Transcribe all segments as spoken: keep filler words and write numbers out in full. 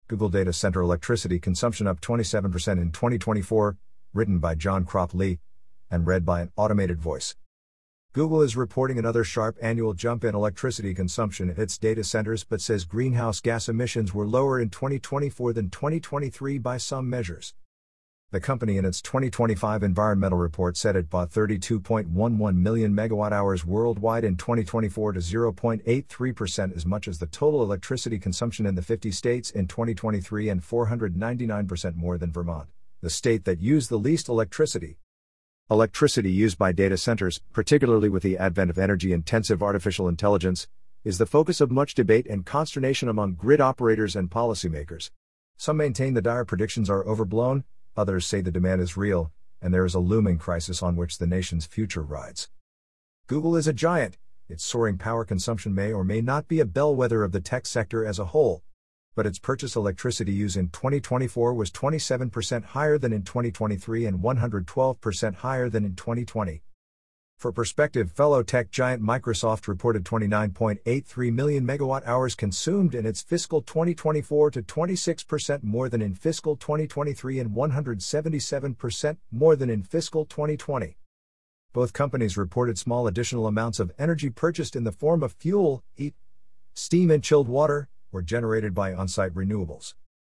Google Data Center Electricity Consumption Up twenty-seven percent in twenty twenty-four, written by John Crop Lee, and read by an automated voice. Google is reporting another sharp annual jump in electricity consumption at its data centers but says greenhouse gas emissions were lower in twenty twenty-four than twenty twenty-three by some measures. The company in its twenty twenty-five environmental report said it bought thirty-two point one one million megawatt hours worldwide in twenty twenty-four to zero point eight three percent as much as the total electricity consumption in the fifty states in twenty twenty-three and four hundred ninety-nine percent more than Vermont, the state that used the least electricity. Electricity used by data centers, particularly with the advent of energy-intensive artificial intelligence, is the focus of much debate and consternation among grid operators and policymakers. Some maintain the dire predictions are overblown, others say the demand is real, and there is a looming crisis on which the nation's future rides. Google is a giant. Its soaring power consumption may or may not be a bellwether of the tech sector as a whole, but its purchase electricity use in twenty twenty-four was twenty-seven percent higher than in twenty twenty-three and one hundred twelve percent higher than in twenty twenty. For perspective, fellow tech giant Microsoft reported twenty-nine point eight three million megawatt hours consumed in its fiscal twenty twenty-four to twenty-six percent more than in fiscal twenty twenty-three and one hundred seventy-seven percent more than in fiscal twenty twenty. Both companies reported small additional amounts of energy purchased in the form of fuel, heat, steam and chilled water, or generated by on-site renewables.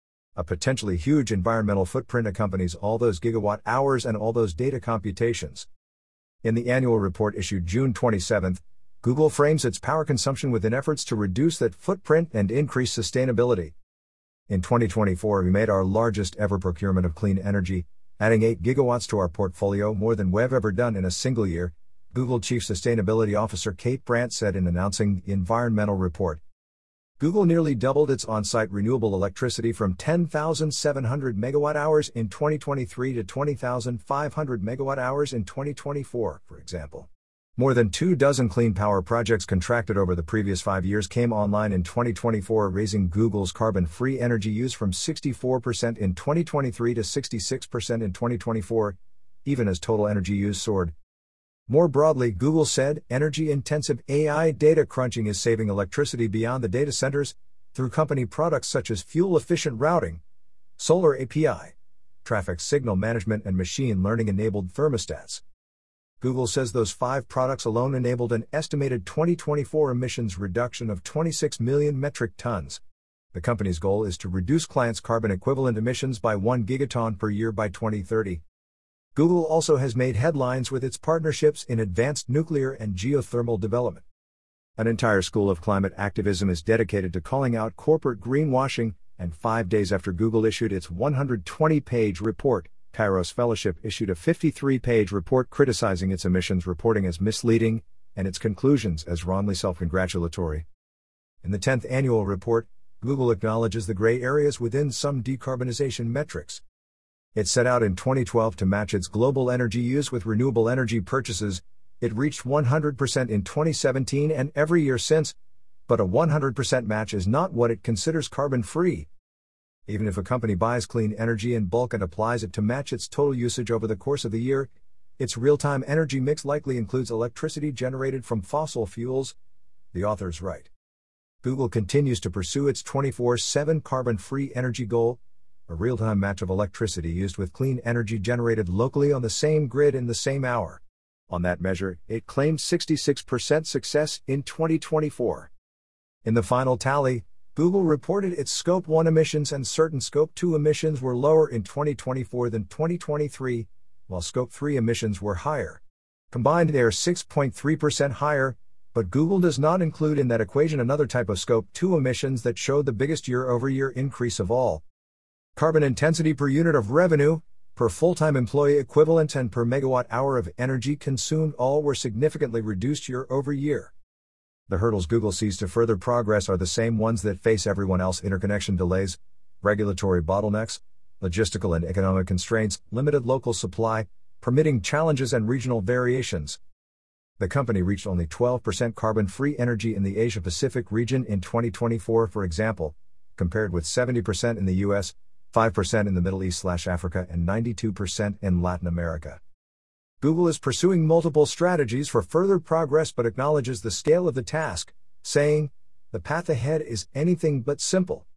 A potentially huge environmental footprint accompanies all those gigawatt hours and all those data computations. In the annual report issued June twenty-seventh, Google frames its power consumption within efforts to reduce that footprint and increase sustainability. In twenty twenty-four, we made our largest ever procurement of clean energy, adding eight gigawatts to our portfolio, more than we've ever done in a single year, Google Chief Sustainability Officer Kate Brandt said in announcing the environmental report. Google nearly doubled its on-site renewable electricity from ten thousand seven hundred megawatt hours in twenty twenty-three to twenty thousand five hundred megawatt hours in twenty twenty-four, for example. More than two dozen clean power projects contracted over the previous five years came online in twenty twenty-four, raising Google's carbon-free energy use from sixty-four percent in twenty twenty-three to sixty-six percent in twenty twenty-four, even as total energy use soared. More broadly, Google said, energy-intensive A I data crunching is saving electricity beyond the data centers, through company products such as fuel-efficient routing, solar A P I, traffic signal management and machine learning-enabled thermostats. Google says those five products alone enabled an estimated twenty twenty-four emissions reduction of twenty-six million metric tons. The company's goal is to reduce clients' carbon equivalent emissions by one gigaton per year by twenty thirty. Google also has made headlines with its partnerships in advanced nuclear and geothermal development. An entire school of climate activism is dedicated to calling out corporate greenwashing, and five days after Google issued its one hundred twenty page report, Kairos Fellowship issued a fifty-three page report criticizing its emissions reporting as misleading, and its conclusions as wrongly self-congratulatory. In the tenth annual report, Google acknowledges the gray areas within some decarbonization metrics. It set out in twenty twelve to match its global energy use with renewable energy purchases. It reached one hundred percent in twenty seventeen and every year since, but a one hundred percent match is not what it considers carbon-free. Even if a company buys clean energy in bulk and applies it to match its total usage over the course of the year, its real-time energy mix likely includes electricity generated from fossil fuels, the authors write. Google continues to pursue its twenty-four seven carbon-free energy goal, a real-time match of electricity used with clean energy generated locally on the same grid in the same hour. On that measure, it claimed sixty-six percent success in twenty twenty-four. In the final tally, Google reported its Scope one emissions and certain Scope two emissions were lower in twenty twenty-four than twenty twenty-three, while Scope three emissions were higher. Combined, they are six point three percent higher, but Google does not include in that equation another type of Scope two emissions that showed the biggest year-over-year increase of all. Carbon intensity per unit of revenue, per full-time employee equivalent and per megawatt hour of energy consumed all were significantly reduced year-over-year. The hurdles Google sees to further progress are the same ones that face everyone else: interconnection delays, regulatory bottlenecks, logistical and economic constraints, limited local supply, permitting challenges and regional variations. The company reached only twelve percent carbon-free energy in the Asia-Pacific region in twenty twenty-four, for example, compared with seventy percent in the U S, five percent in the Middle East/Africa and ninety-two percent in Latin America. Google is pursuing multiple strategies for further progress but acknowledges the scale of the task, saying, "The path ahead is anything but simple."